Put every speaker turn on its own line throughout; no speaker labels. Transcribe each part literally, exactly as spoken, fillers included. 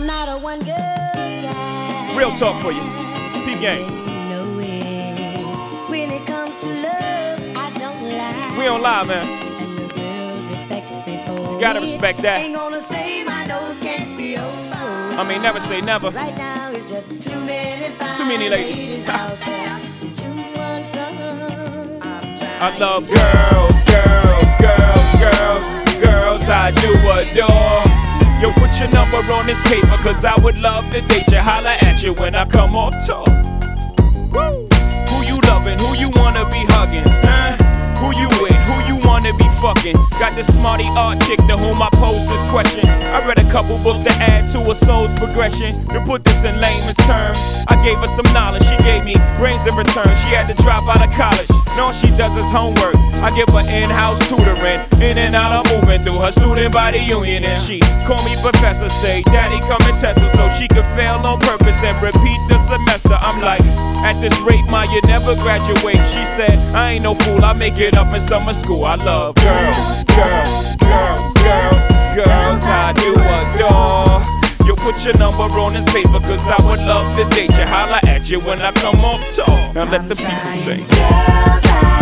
not a one girl guy.
Real talk for you. Peep game.
No way. When it comes to love, I don't lie.
We don't lie, man.
And the girls respect me for
You gotta respect that.
Ain't gonna say my nose can't be over.
I mean, never say never.
Right now it's just too many fine
Too many ladies.
out there to choose one from.
I love girls, girls, girls, girls, girls I do adore. Yo, put your number on this paper, cause I would love to date you. Holla at you when I come off tour. Woo. Who you loving? Who you wanna be hugging? Huh? Who you with? Who you wanna be fucking? Got this smarty art chick to whom I pose this question. I read a couple books to add to a soul's progression. To put this in layman's terms, I gave her some knowledge. She gave me brains in return. She had to drop out of college. All she does is homework. I give her in-house tutoring. In and out, I'm moving through her student body union. And she call me professor, say, Daddy, come and test her, so she could fail on purpose and repeat the semester. I'm like, at this rate, ma, you never graduate. She said, I ain't no fool, I make it up in summer school. I love girls, girls, girls, girls, girls I do adore. Yo, put your number on this paper, cause I would love to date you. Holla at you when I come off tour. Now let the people say,
Girls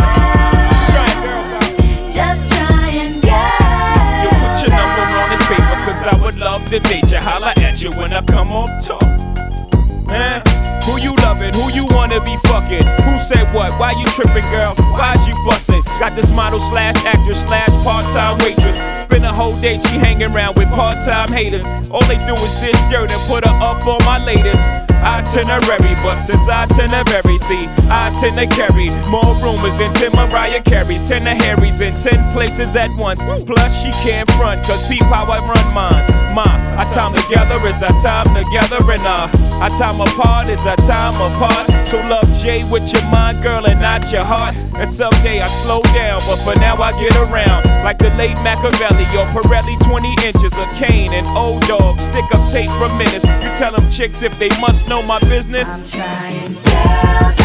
just trying, girl.
yo, put your number on this paper, cause I would love to date you. Holla at you when I come off tour. Eh? Who you loving? Who you wanna be fucking? Who said what? Why you tripping, girl? Why's you fussing? Got this model slash actress slash part-time waitress. Spend a whole day, she hanging around with part-time haters. All they do is dish dirt and put her up on my latest itinerary. But since I tend to vary, see, I tend to carry more rumors than ten Mariah Careys, ten to Harrys in ten places at once. Plus she can't front, cause peep how I run mine. Ma, our time together is our time together, and uh, our time apart is our time apart. So love Jay with your mind, girl, and not your heart. And someday I slow down, but for now I get around. Like the late Machiavelli or Pirelli, twenty inches of cane and old dog. Stick up tape for minutes. You tell them chicks if they must know my business.
I'm trying, girls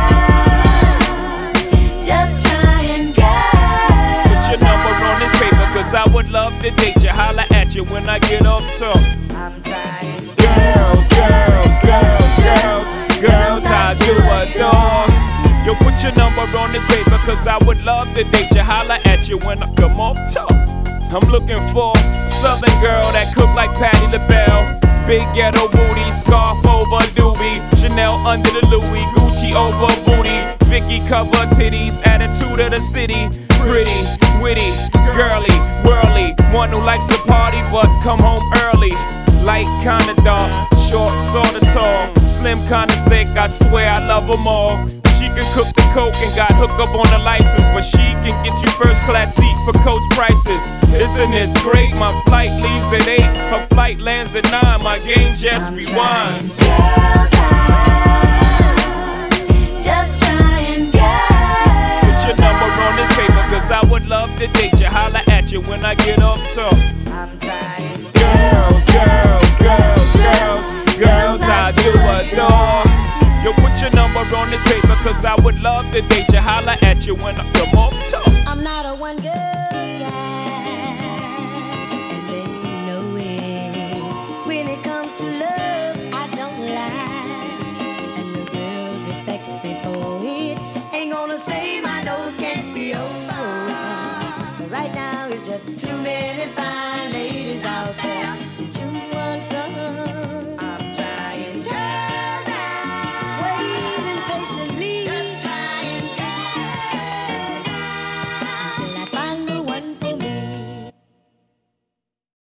just trying, girls.
Put your number on this paper, cause I would love to date you. Holla at you when I get off tour.
I'm trying,
Girls, girls, girls, girls, girls I do adore. Yo, put your number on this paper, cause I would love to date you. Holla at you when I come off tour. I'm looking for a southern girl that cook like Patti LaBelle. Big ghetto booty, scarf over doobie, Chanel under the Louis, Gucci over booty, Vicky cover titties, attitude of the city. Pretty, witty, girly, whirly, one who likes to party but come home early. Light kinda dark, short sorta tall, slim kinda thick, I swear I love them all. She can cook the coke and got hooked up on the license, but she can get you first class seat for coach prices. Isn't this great? My flight leaves at eight, her flight lands at nine, my game just rewinds.
girls just trying, girls.
Put your number on this paper, cause I would love to date you. Holla at you when I get off tour.
I'm trying,
Girls, girls, girls, girls, girls I do adore. Yo, put your number on this paper, cause I would love to date you. Holla at you when I come off tour.
I'm not a one girl guy.